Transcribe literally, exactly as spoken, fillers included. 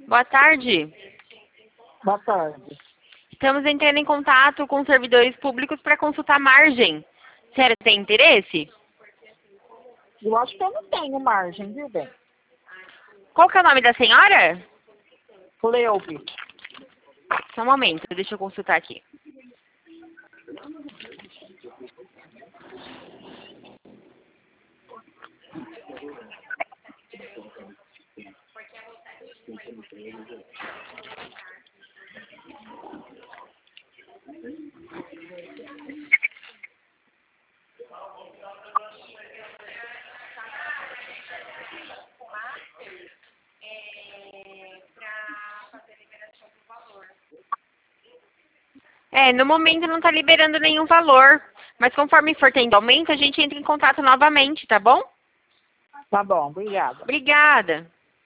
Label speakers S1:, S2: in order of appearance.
S1: Boa tarde.
S2: Boa tarde.
S1: Estamos entrando em contato com servidores públicos para consultar margem. A senhora tem interesse?
S2: Eu acho que eu não tenho margem, viu, bem?
S1: Qual que é o nome da senhora?
S2: Cleube.
S1: Só um momento, deixa eu consultar aqui. É, no momento não está liberando nenhum valor. Mas conforme for tendo aumento, a gente entra em contato novamente, tá bom?
S2: Tá bom, obrigada.
S1: Obrigada.